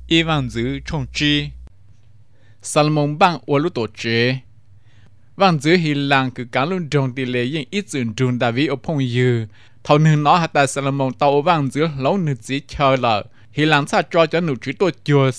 y vang giữ trong chi Salomon bang ô lú tổ chế vang giữ hi lang cứ cá luôn trồng tỷ lệ yên ít dừng trùng David ở phong dư thầu nương nó hạt Salomon tàu vang giữ lâu nửa chỉ chờ là hi lang cha cho nụ chỉ tổ chùa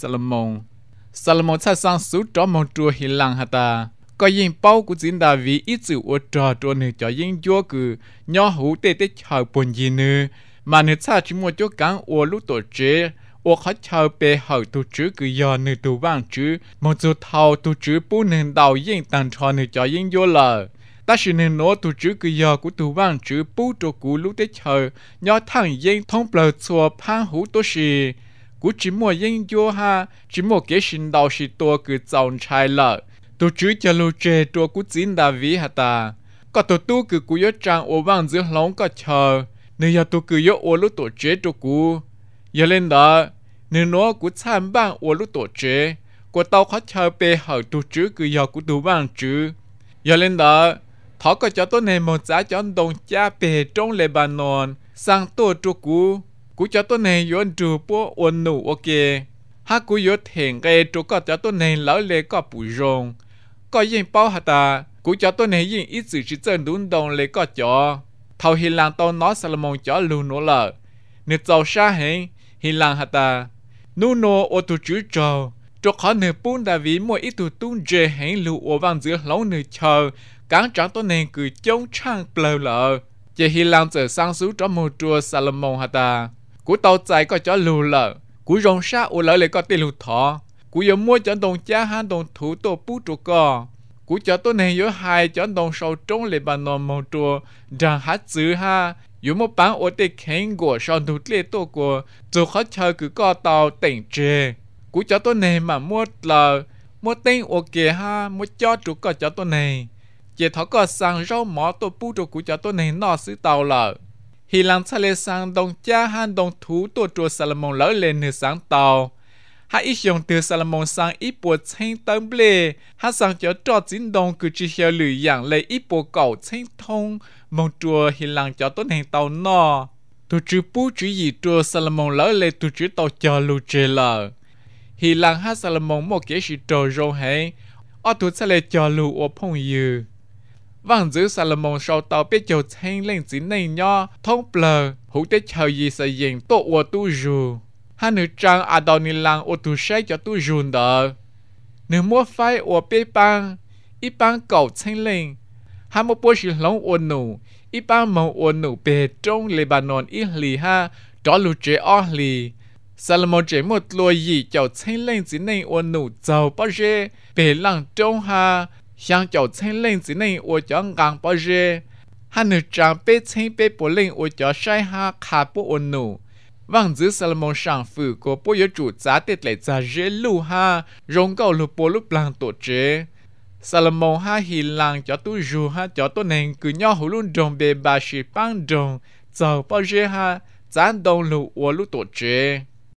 Salomon cha sang số cho một chùa hi lang hạt có yên bao của chính David ít dừng ở trò nửa cho yên chúa cứ nhỏ hú tê tê chờ buồn gì nữa mà nửa cha chỉ một chỗ cán ô lú tổ chế我还瞧背后都只个要你都忘记，莫做头都只不能导应当朝你叫应有了。但是你拿都只个要古都忘记不着古路的瞧，要烫应通不了错攀虎都是，古只莫应有哈，只莫给神道是多个早差了，都只叫路这多古真大威哈达，个都都个古要张我忘记龙个瞧，你要都个要我路多这着古。giờ lên đó nếu nó của tham ban của lúc tổ chế của tàu khó chờ bề hở tu chứ cứ giờ của tu ban chứ giờ lên đó thọ có cho tôi này một giá cho đồng cha bề trong Lebanon sang tổ trụ của cho tôi này yon trụ bộ ôn nụ ok ha của yon thèn cái trụ có cho tôi này lỡ lệ có bùi rong có yên bao hả ta của cho tôi này yên ít sự chỉ chân đúng đồng lệ có cho thầu hi lang tàu nó Salomon cho lưu nó lợ nếu giàu xa hẹn hi lang hả ta nô nô ô tô chữ trâu cho khó nửa bún đã vì mỗi ít tụ tung dễ hẹn lưu ô vang giữa lâu nửa chờ cán trắng tôi nên cứ chống trang bờ lợ chỉ hi lang giờ sang xuống cho một chùa Salomon hả ta cú tàu chạy có cho lưu lợ cú rong xa ô lợ lại có tiền lưu thọ cú giờ mua cho đồng cha han đồng thủ tổ bút trụ co cú cho tôi nên nhớ hai cho đồng sâu trong Lebanon một chùa rằng hát chữ ha dù một bản ô tê khen của sau thủ lệ tổ của dù khó chờ cứ có tàu tỉnh trề cú cho tôi này mà mua là mua tên ô kê ha mua cho chủ có cho tôi này chỉ thọ có sang rau mỏ tổ bút cho cú cho tôi này nó xứ tàu lợ hi lang cha lê sang đồng cha han đồng thủ tổ chùa Salomon lỡ lên nửa sáng tàu ha ít dùng từ Salomon sang ít bộ tranh tấm lệ ha sang cho chính đồng cứ chỉ hiểu lưỡi dạng lấy ít bộ cầu tranh thông một chùa hi lang cho tốt hàng tàu nọ tu chữ bú chữ gì chùa Salomon lỡ lên tu chữ tàu cho lưu trề lờ hi lang ha Salomon một cái sự trò râu hay ở tu sẽ lên cho lưu ở phong dư vang giữ Salomon sau tàu biết cho tranh lên chính này nho thông bờ hữu tế chờ gì sẽ dành tổ ở tu dù ha nữ trang Adonilang ở tu sẽ cho tu dùn đỡ nữ mua phái ở bê bang ít bang cầu tranh lên ha một bộ sự long ôn nụ ít ba màu ôn nụ bề trong Lebanon ít lì ha đó lù chế ở lì Salomon chế một lùi gì chào tranh lên dưới này ôn nụ giàu bao giờ bề lăng trong ha sang chào tranh lên dưới này ôn cho ngang bao giờ ha nữ trang bê tranh bê bộ lên ôn cho sai ha khá bộ ôn nụ vang giữ Salomon sang phủ của bộ yếu chủ giá tiết lệ giá dễ lù ha rong cầu lù bộ lúc lăng tổ chế Salomon ha hi lang cho tu ju ha cho tu nên cứ nhau hữu luôn đồng bề bà sĩ bang đồng giàu bao giờ ha gián đông lũ ô lũ tổ chế